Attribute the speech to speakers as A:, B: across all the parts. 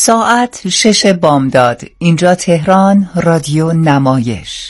A: ساعت 6 بامداد. اینجا تهران، رادیو نمایش.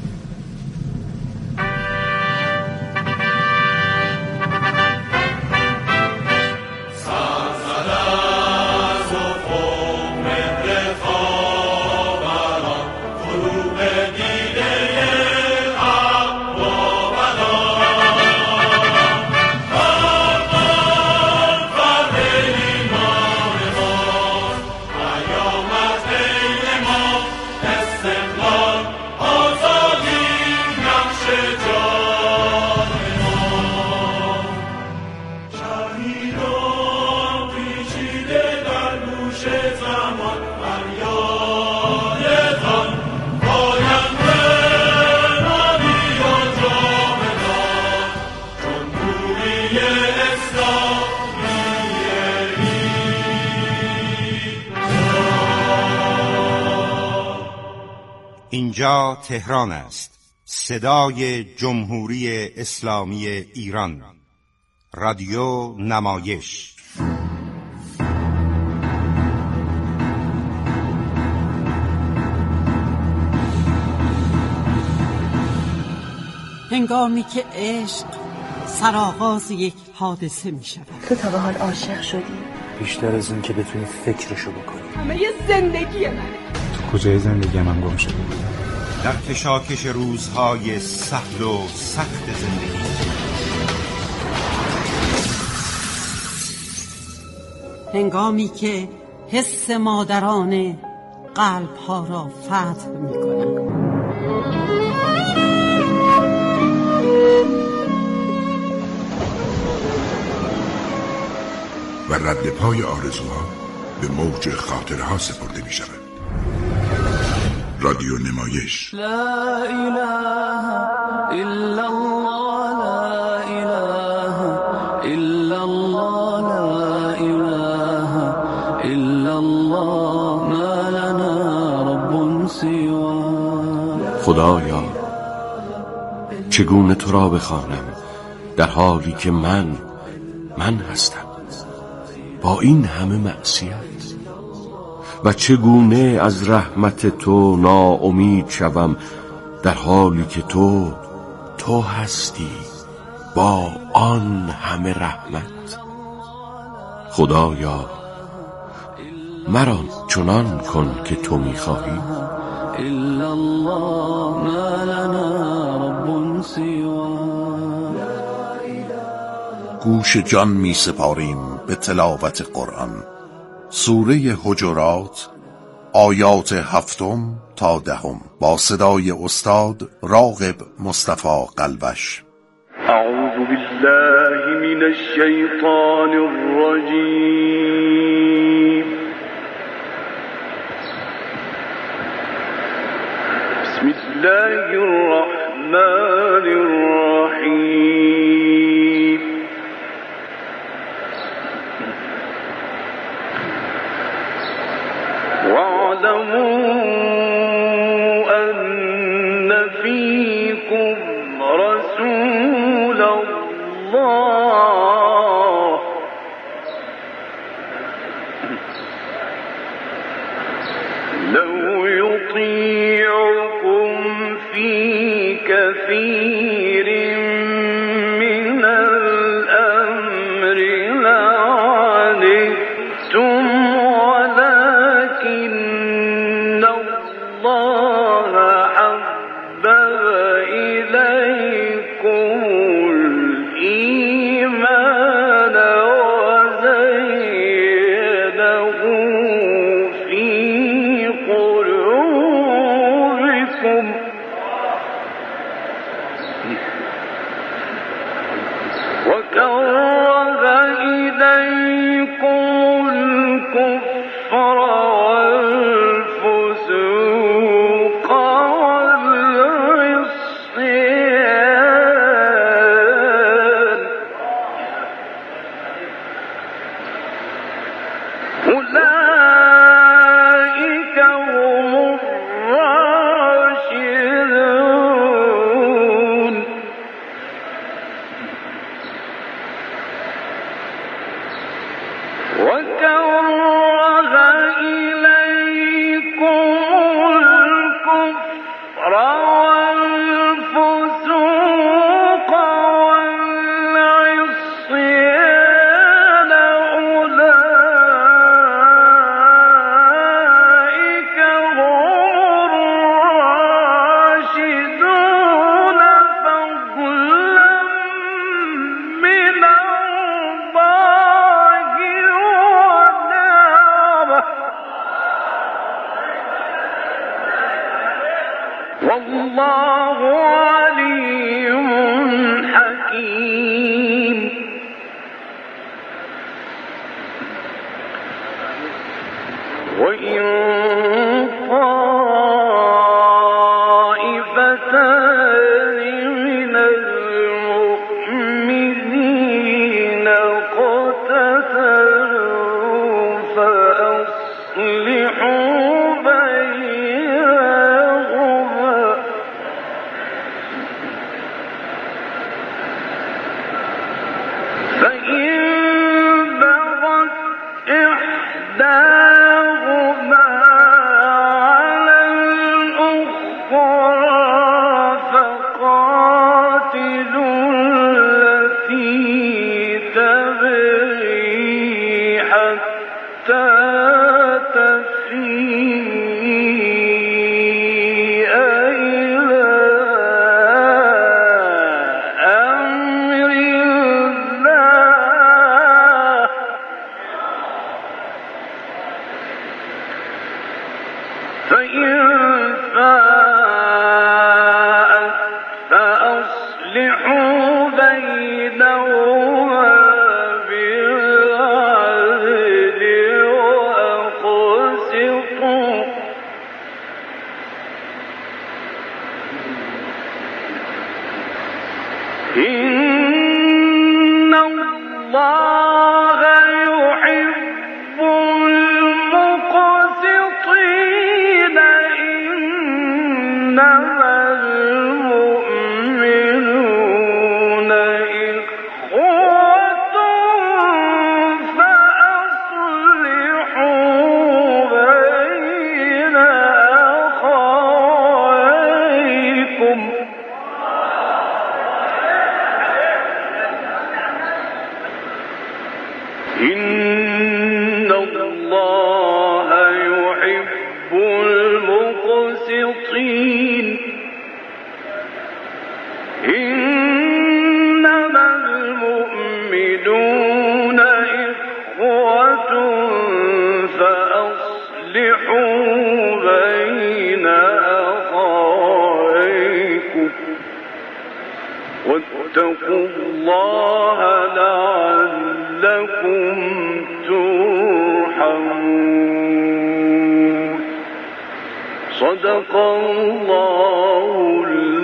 B: اینجا تهران است، صدای جمهوری اسلامی ایران. رادیو نمایش.
C: هنگامی که عشق سرآغاز یک حادثه می شود.
D: تو تا به حال عاشق شدی؟
E: بیشتر از این که بتونی فکرشو بکنی.
D: همه یه زندگی منه.
E: تو کجای زندگی من گم شدی؟
B: در کشاکش روزهای سهل و سخت زندگی.
C: هنگامی که حس مادرانه قلب‌ها را فتح می‌کنند.
F: و رد پای آرزوها به موج خاطرها سپرده می شود. رادیو نمایش.
G: لا اله الا الله، لا اله الا الله، لا اله الا الله، ما لنا رب سواه.
H: خدایا چگونه تو را بخوانم در حالی که من هستم با این همه معصیت، و چگونه از رحمت تو ناامید شوم در حالی که تو هستی با آن همه رحمت. خدایا مرا چنان کن که تو می‌خواهی.
G: الا الله، ما لنا رب سواه.
I: گوش جان می سپاریم به تلاوت قرآن. سوره حجرات، آیات 7 تا 10 با صدای استاد راغب مصطفی قلبش.
J: اعوذ بالله من الشیطان الرجیم. بسم الله الرحمن الرحیم. واعلموا أن فيكم رسول الله لو يطيعكم في كثير من الأمر لعنتم، ولكن الله حبب إليكم الإيمان وزينه في قلوبكم وكره إليكم الكفر والفسوق والعصيان، أولئك هم الراشدون. والله عليم حكيم وإن طائفتان من المؤمنين اقتتلوا فأصلحوا بينهما فإن بغت إحداهما على الأخرى فقاتلوا التي تبغي حتى تفيء إلى أمر الله فإن فاءت فأصلحوا بينهما بالعدل وأقسطوا إن الله يحب المقسطين إنما المؤمنون إخوة فأصلحوا بين أخويكم إن الله يحب المقسطين إنما المؤمنون إخوة فأصلحوا بين أخويكم واتقوا الله لعلكم ترحمون صدق الله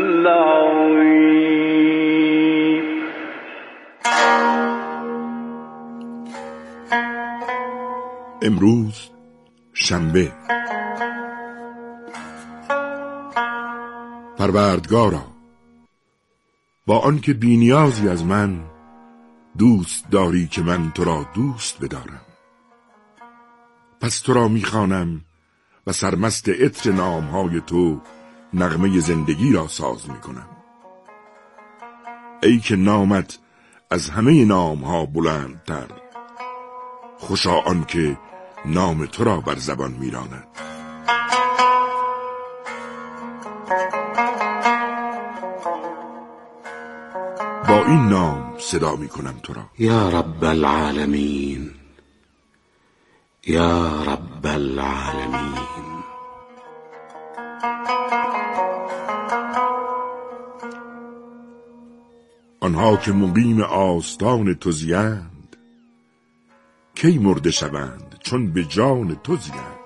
J: العظيم.
F: امروز شنبه. پروردگارا، با آنکه بی‌نیازی از من دوست داری که من تو را دوست بدارم، پس تو را می‌خوانم و سرمست عطر نامهای تو نغمه زندگی را ساز می‌کنم. ای که نامت از همه نامها بلندتر، خوشا آنکه نام تو را بر زبان می‌راند. با این نام صدا می‌کنم تو را.
I: یا رب العالمین، یا رب العالمین.
F: آنها که مقیم آستان تو زیند، کی مرده شوند چون به جان تو زیند.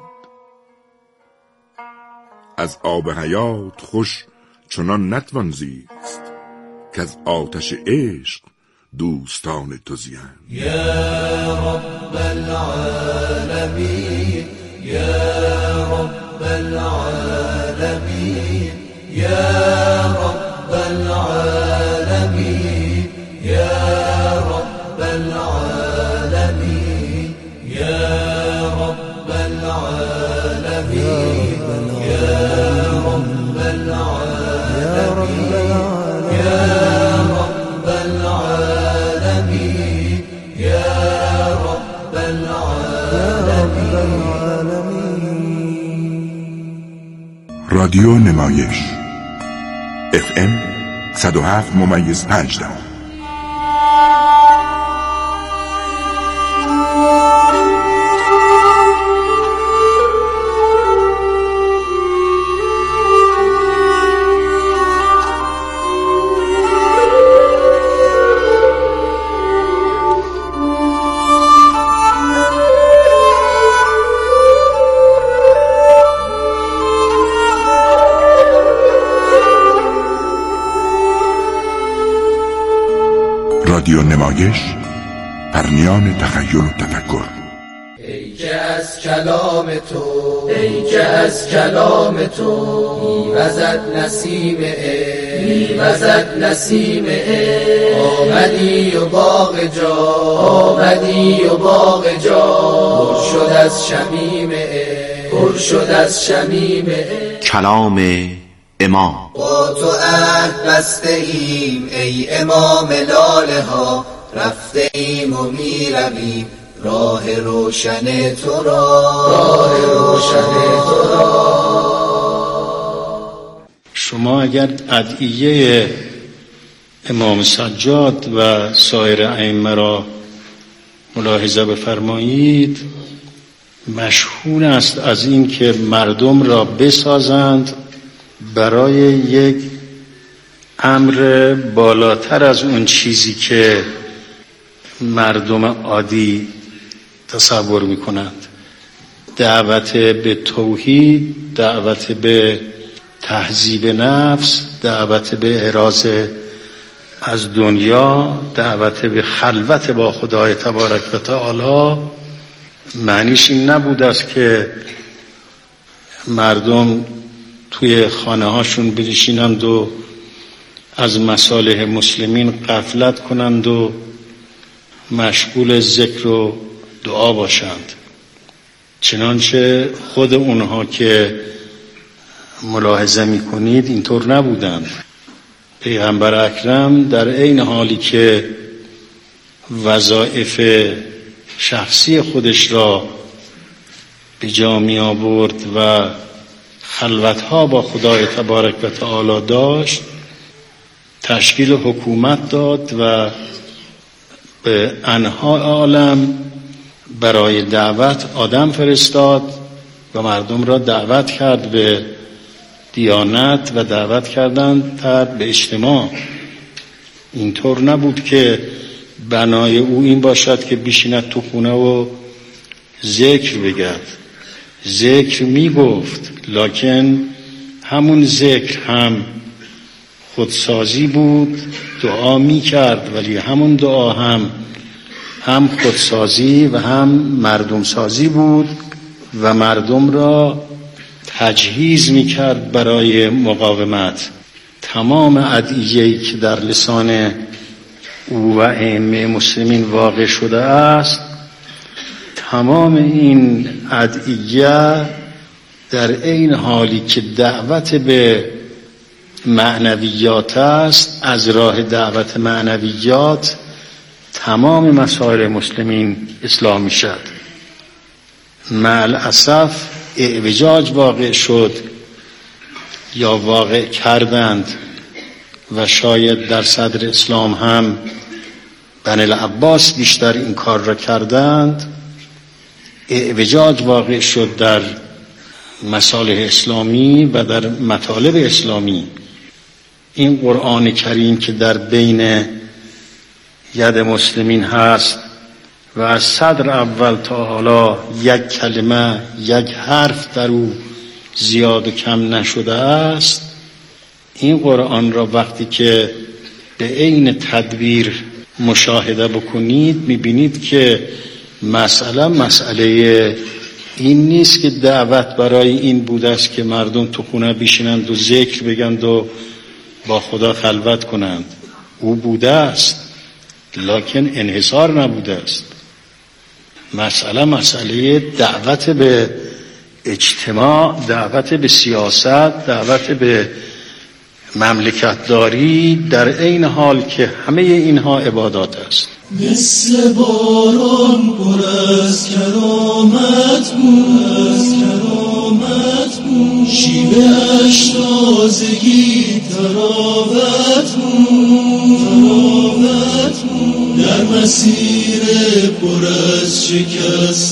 F: از آب حیات خوش چنان نتوان زیست، که از آتش عشق دوستان تو زیند.
G: یا رب العالمین، یا رب العالمین، یا رب العالمین، یا رب العالمین، یا رب العالمین، یا رب العالمین، یا رب العالمین، یا رب العالمین.
F: رادیو نمایش FM 107.5. رادیو نمایش، پرنیان تخیل و تفکر.
G: ای که از کلام تو، ای که از کلام تو میوزد نسیم عشق، میوزد نسیم عشق. آمدی و باغ جا، آمدی و باغ جا پر شد از شمیم عشق، پر شد از شمیم عشق.
H: کلام امام.
G: با تو عهد بسته ایم ای امام لاله ها، رفته ایم و میرویم راه روشن تو را، راه روشن تو را.
K: شما اگر ادعیه امام سجاد و سایر ائمه را ملاحظه بفرمایید، مشهور است از این که مردم را بسازند برای یک امر بالاتر از اون چیزی که مردم عادی تصور میکنند. دعوت به توحید، دعوت به تهذیب نفس، دعوت به اعراض از دنیا، دعوت به خلوت با خدای تبارک و تعالی، معنیش این نبود است که مردم توی خانه هاشون بنشینند و از مصالح مسلمین غفلت کنند و مشغول ذکر و دعا باشند. چنانچه خود اونها که ملاحظه میکنید اینطور نبودند. پیغمبر اکرم در عین حالی که وظایف شخصی خودش را به جا می آورد و خلوتها با خدای تبارک و تعالی داشت، تشکیل حکومت داد و به انحاء عالم برای دعوت آدم فرستاد و مردم را دعوت کرد به دیانت و دعوت کردند به اجتماع. اینطور نبود که بنای او این باشد که بشیند تو خونه و ذکر بگد. ذکر می گفت، لکن همون ذکر هم خودسازی بود. دعا می کرد ولی همون دعا هم خودسازی و هم مردم سازی بود و مردم را تجهیز می کرد برای مقاومت. تمام ادعیه‌ای که در لسان او و ائمه مسلمین واقع شده است، تمام این ادعیه در این حالی که دعوت به معنویات است، از راه دعوت معنویات تمام مسائل مسلمین اصلاح می شد. مع الاسف اعوجاج واقع شد یا واقع کردند و شاید در صدر اسلام هم بنی العباس بیشتر این کار را کردند. اعوجاج واقع شد در مصالح اسلامی و در مطالب اسلامی. این قرآن کریم که در بین ید مسلمین هست و از صدر اول تا حالا یک کلمه، یک حرف در او زیاد و کم نشده است، این قرآن را وقتی که به عین تدبیر مشاهده بکنید میبینید که مسئله این نیست که دعوت برای این بوده است که مردم تو خونه بشینند و ذکر بگند و با خدا خلوت کنند. او بوده است لکن انحصار نبوده است. مسئله دعوت به اجتماع، دعوت به سیاست، دعوت به مملکتداری، در عین حال که همه اینها عبادات است.
G: مثل باران پر از کرامت بود، شیوه اش تازگی تراوت بود، در مسیر پر از شکست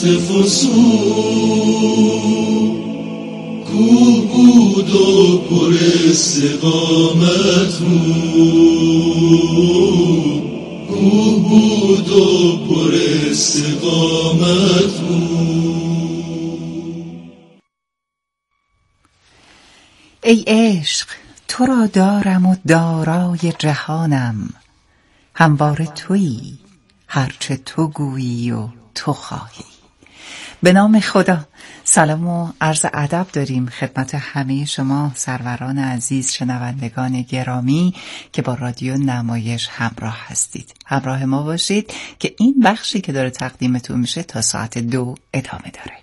G: فسون، کوه بود و پر استقامت بود، کوه بود و پر استقامت بود.
A: ای عشق تو را دارم و دارای جهانم، همواره تویی، هرچه تو گویی و تو خواهی. به نام خدا. سلام و عرض ادب داریم خدمت همه شما سروران عزیز، شنوندگان گرامی که با رادیو نمایش همراه هستید. همراه ما باشید که این بخشی که داره تقدیمتون میشه تا ساعت 2 ادامه داره.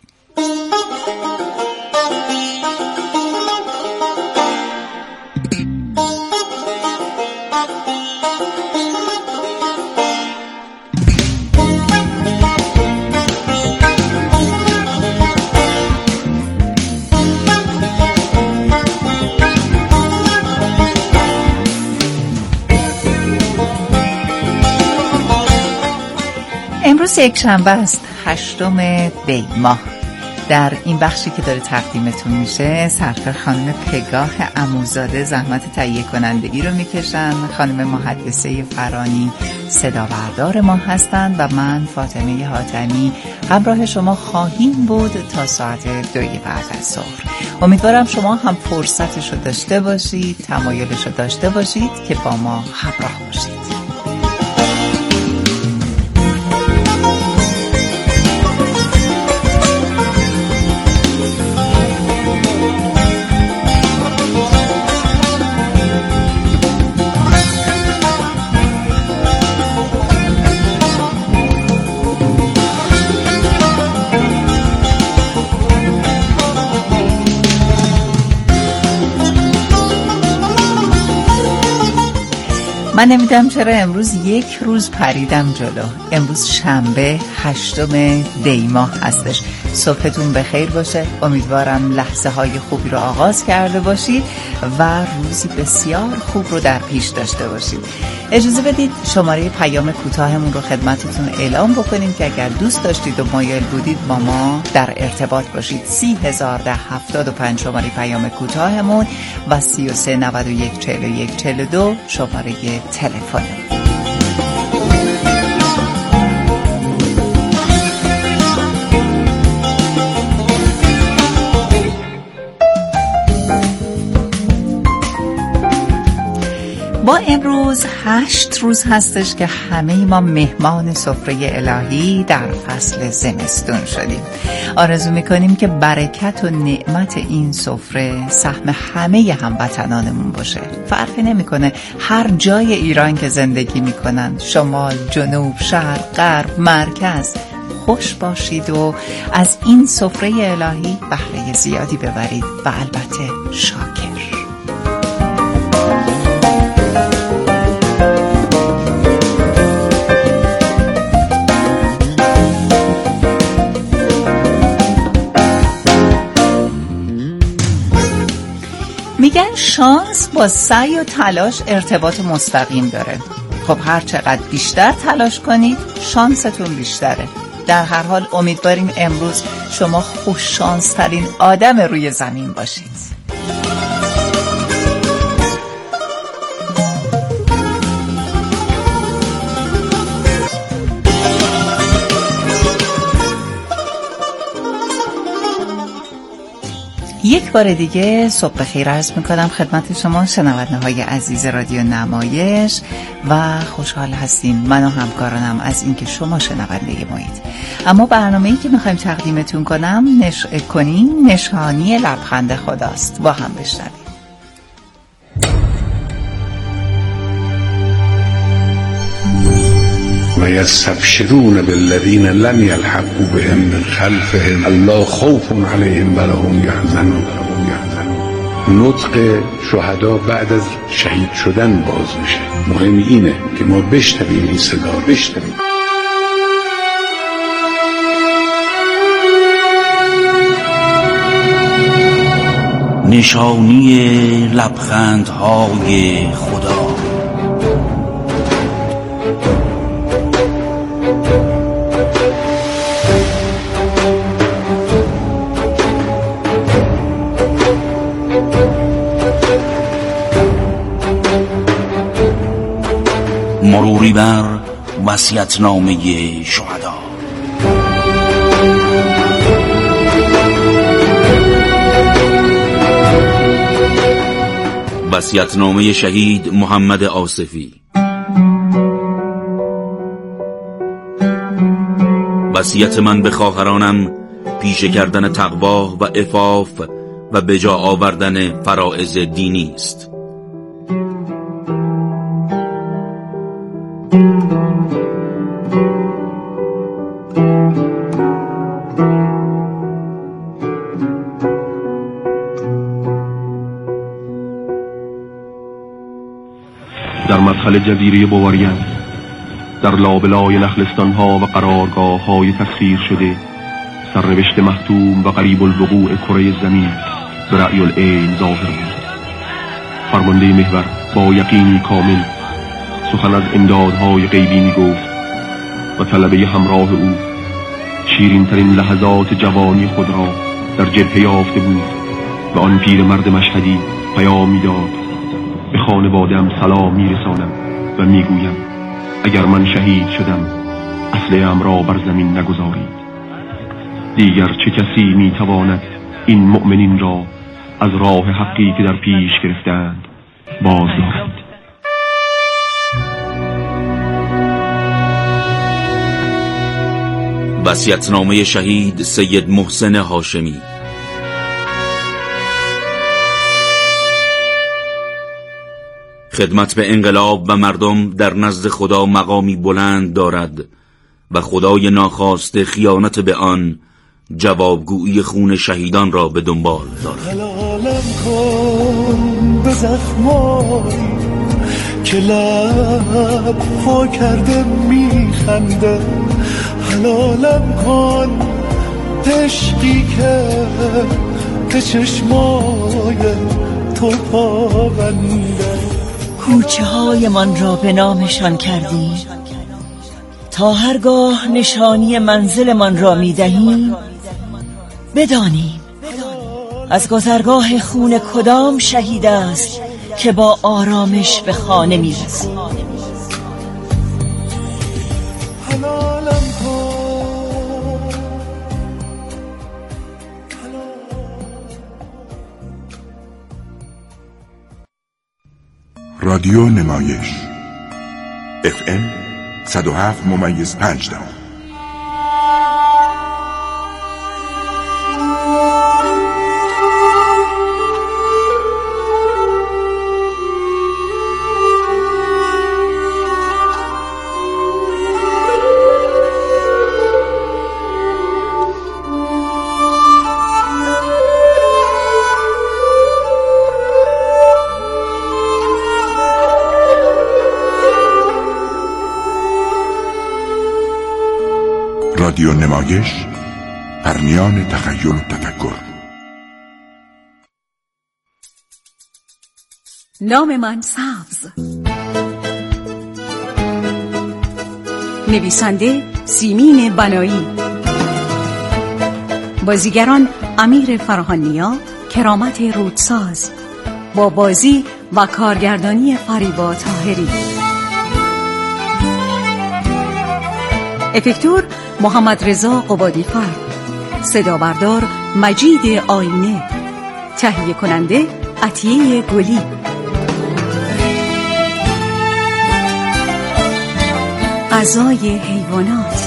A: امروز یک شنبه است، 8 دی ماه. در این بخشی که داره تقدیمتون میشه سرکار خانم پگاه عموزاده زحمت تهیه کنندگی رو میکشن، خانم محدثه فرانی صدا بردار ما هستند و من فاطمه حاتمی همراه شما خواهیم بود تا ساعت 2 بعد از ظهر. امیدوارم شما هم فرصتش رو داشته باشید، تمایلش رو داشته باشید که با ما همراه باشید. من نمیدونم چرا امروز یک روز پریدم جلو. امروز شنبه 8 دی ماه هستش. صبحتون بخیر باشه. امیدوارم لحظه های خوبی رو آغاز کرده باشید و روزی بسیار خوب رو در پیش داشته باشید. اجازه بدید شماره پیام کوتاهمون رو خدمتتون اعلام بکنیم که اگر دوست داشتید و مایل بودید با ما در ارتباط باشید. 301075 شماره پیام کوتاهمون و 33914142 شماره تلفن. با امروز 8 روز هستش که همه ما مهمان سفره الهی در فصل زمستون شدیم. آرزو میکنیم که برکت و نعمت این سفره سهم همه هموطنانمون باشه. فرقی نمیکنه هر جای ایران که زندگی میکنن، شمال، جنوب، شرق، غرب، مرکز، خوش باشید و از این سفره الهی بهره زیادی ببرید و البته شاکر. میگن شانس با سعی و تلاش ارتباط مستقیم داره. خب هر چقدر بیشتر تلاش کنید شانستون بیشتره. در هر حال امیدواریم امروز شما خوش شانس ترین آدم روی زمین باشید. یک بار دیگه صبح بخیر عرض میکنم خدمت شما شنونده های عزیز رادیو نمایش و خوشحال هستیم من و همکارانم از اینکه شما شنونده مایید. اما برنامه‌ای که میخوایم تقدیمتون کنیم نشانی لبخند خداست. با هم بشنویم.
L: و یستبشرون بالذین لم یلحقوا بهم من خلفهم الا خوف علیهم ولا هم یحزنون. نطق شهدا بعد از شهید شدن باز میشه. مهم اینه که ما بشنویم این صدا، بشنویم.
M: نشانی لبخندهای خدا. مروری بر وصیت‌نامه شهدا. وصیت‌نامه شهید محمد آصفی. وصیت من به خواهرانم پیشه کردن تقوا و عفاف و به جا آوردن فرائض دینی است.
N: در مدخل جزیره بوارین، در لابلای نخلستان‌ها و قرارگاه‌های تسخیر شده، سرنوشت محتوم و قریب الوقوع کره زمین به رأی العین ظاهر بود. فرمانده محور با یقینی کامل سخن از امدادهای غیبی می‌گفت و طلبه همراه او شیرین ترین لحظات جوانی خود را در جبهه یافته بود و آن پیرمرد مشهدی پیام می‌داد: به خانواده‌ام سلام می‌رسانم و می‌گویم اگر من شهید شدم اسلحه‌ام را بر زمین نگذارید. دیگر چه کسی می‌تواند این مؤمنین را از راه حقی که در پیش گرفتند باز دارد.
M: وصیت‌نامه شهید سید محسن هاشمی. خدمت به انقلاب و مردم در نزد خدا مقامی بلند دارد و خدای ناخواسته خیانت به آن جوابگویی خون شهیدان را به دنبال دارد.
O: حلالم کن به زخمایی که لب پا کرده میخنده، حلالم کن عشقی که به چشمای تو پابنده.
C: کوچه های من را به نامشان کردیم تا هرگاه نشانی منزل من را می دهیم بدانیم از گذرگاه خون کدام شهید است که با آرامش به خانه می رسیم.
F: رادیو نمایش FM 107.5. رادیو نمایش، پرنیان تخیل و تفکر.
P: نام من سبز. نویسنده سیمین بنایی. بازیگران امیر فرهانیا، کرامت رودساز، با بازی و کارگردانی فریبا طاهری. افکتور محمد رضا قبادی‌فر. صدا بردار مجید آینه. تهیه کننده عطیه گلی. غذای حیوانات.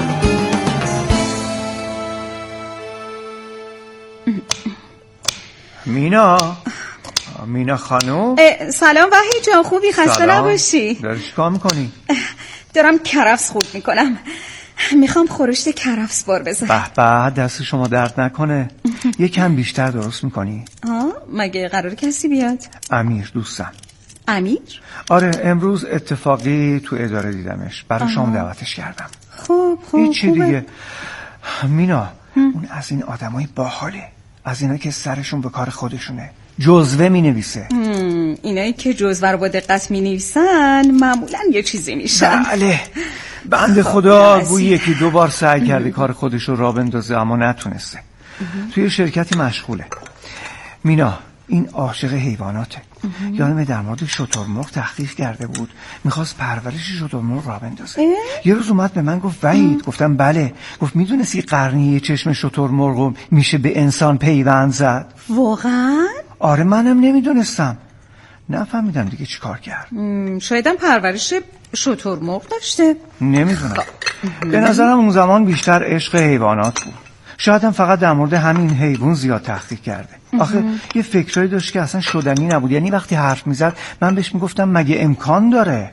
Q: مینا خانم.
P: سلام وحید جان، خوبی؟ خسته نباشی.
Q: داری چیکار میکنی؟
P: دارم کرفس خورد میکنم. میخوام خورشت کرفس بار بزنم.
Q: به دست شما درد نکنه. یکم بیشتر درست میکنی؟
P: مگه قرار کسی بیاد؟
Q: امیر دوستم.
P: امیر؟
Q: آره، امروز اتفاقی تو اداره دیدمش، برای شام دعوتش کردم.
P: خوب
Q: چی دیگه؟ مینا اون از این آدمای باحاله، از اینا که سرشون به کار خودشونه، جزوه می نویسه.
P: اینایی که جزوه رو با دقت می نویسن معمولا یه چیزی میشن.
Q: بله، بنده خدا گویی یکی دو بار سعی کرده کار خودش رو راه بندازه اما نتونسته. توی شرکتی مشغوله. مینا این عاشق حیواناته. یادمه در مورد شترمرغ تحقیق کرده بود، میخواست پرورش شترمرغ راه بندازه. یه روز اومد به من گفت وحید. گفتم بله. گفت میدونستی قرنیه چشم شترمرغ میشه به انسان پیوند زد؟
P: واقعا؟
Q: آره، منم نمیدونستم. نفهمیدم دیگه چی کار کرد.
P: شایدم پرورش شترمرغ داشته.
Q: نمیدونم. به نظرم اون زمان بیشتر عشق حیوانات بود. شاید هم فقط در مورد همین حیوان زیاد تحقیق کرده. آخه یه فکرایی داشت که اصلا شدنی نبود. یعنی وقتی حرف میزد من بهش میگفتم مگه امکان داره؟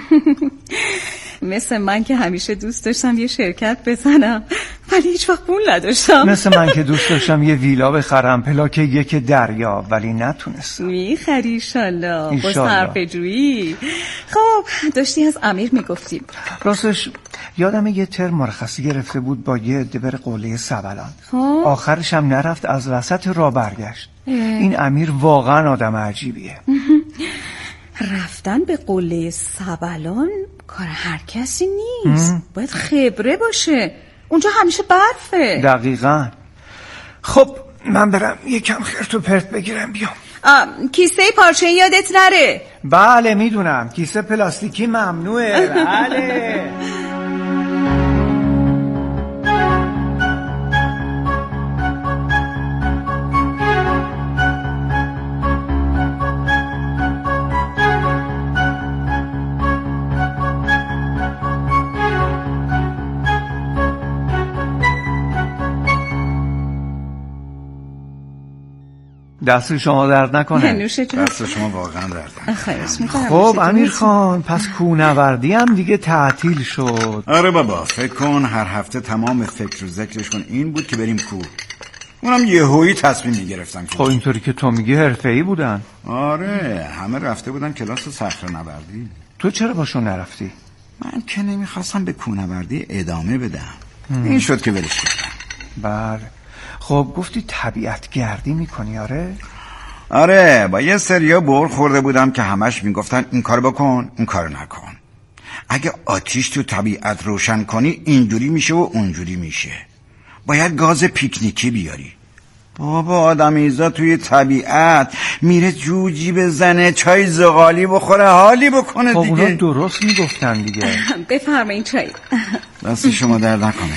P: مثل من که همیشه دوست داشتم یه شرکت بزنم ولی هیچ وقت پول نداشتم.
Q: مثل من که دوست داشتم یه ویلا بخرم پلاک 1 دریا ولی نتونستم.
P: میخری ایشالله با صرفه‌جویی. خب داشتی از امیر میگفتیم.
Q: راستش یادم یه ترم مرخصی گرفته بود با یه عده بره قله سبلان. آخرش هم نرفت، از وسط راه برگشت. این امیر واقعا آدم عجیبیه.
P: رفتن به قله سبلان کار هر کسی نیست. باید خبره باشه. اونجا همیشه برفه.
Q: دقیقاً. خب من برم یکم خرت و پرت بگیرم بیام.
P: کیسه پارچه‌ای یادت نره.
Q: بله میدونم، کیسه پلاستیکی ممنوعه. بله. دست شما درد نکنه.
R: دست شما واقعا درد نکنه.
Q: خب امیر خان، پس کوهنوردی هم دیگه تعطیل شد.
R: آره بابا، فکر کن هر هفته تمام فکر و ذکرشون این بود که بریم کوه. اونم یهویی تصمیم میگرفتن.
Q: خب اینطوری که تو میگی حرفه‌ای بودن.
R: آره، همه رفته بودن کلاس صخره‌نوردی.
Q: تو چرا باشون نرفتی؟
R: من که نمیخواستم به کوهنوردی ادامه بدم. این شد که ولش کردم.
Q: بله. خب گفتی طبیعت گردی میکنی؟
R: آره، با یه سریا بر خورده بودم که همش میگفتن این کار بکن اون کار نکن. اگه آتیش تو طبیعت روشن کنی اینجوری میشه و اونجوری میشه. باید گاز پیکنیکی بیاری. بابا آدمیزا توی طبیعت میره جوجی بزنه، چای زغالی بخوره، حالی بکنه دیگه.
Q: خب اونا درست میگفتن دیگه.
P: بفرمایین چای.
R: دست شما درد نکنه.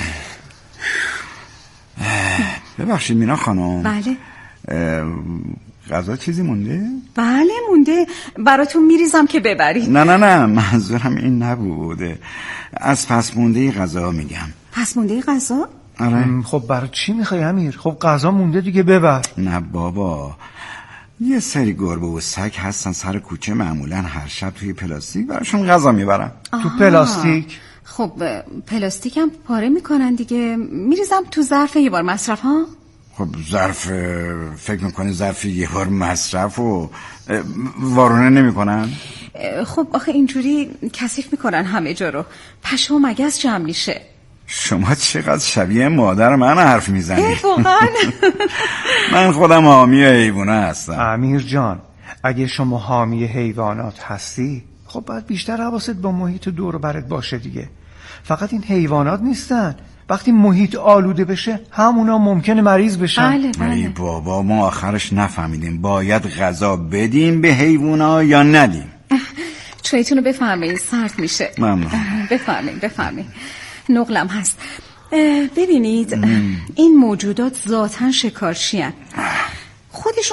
R: ببخشید مینا خانم.
P: بله.
R: غذا چیزی مونده؟
P: بله مونده، براتون میریزم که ببرید.
R: نه منظورم این نبوده. از پس مونده غذا میگم.
P: پس مونده غذا؟
R: آره.
Q: خب برای چی میخوای امیر؟ خب غذا مونده دیگه ببر.
R: نه بابا، یه سری گربه و سگ هستن سر کوچه، معمولا هر شب توی پلاستیک براشون غذا میبرم.
Q: تو پلاستیک؟
P: خب پلاستیک هم پاره میکنن دیگه. میریزم تو ظرف یه بار مصرف ها.
R: خب ظرف، فکر میکنی ظرف یه بار مصرف و وارونه نمیکنن؟
P: خب آخه اینجوری کثیف میکنن همه جا رو، پشه و مگس جمع میشه.
R: شما چقدر شبیه مادر من حرف میزنی.
P: واقعا.
R: من خودم حامی حیوانه هستم.
Q: امیر جان، اگه شما حامی حیوانات هستی خب باید بیشتر حواست با محیط دور و برت باشه دیگه. فقط این حیوانات نیستن، وقتی محیط آلوده بشه همونا ممکنه مریض بشن.
P: بله.
R: ای بابا، ما آخرش نفهمیدیم باید غذا بدیم به حیوانا یا ندیم.
P: چایتونو بفرمایید، سرد میشه.
R: ممنون.
P: بفرمایید. نقلم هست. ببینید این موجودات ذاتاً شکارچی هستند. خودشون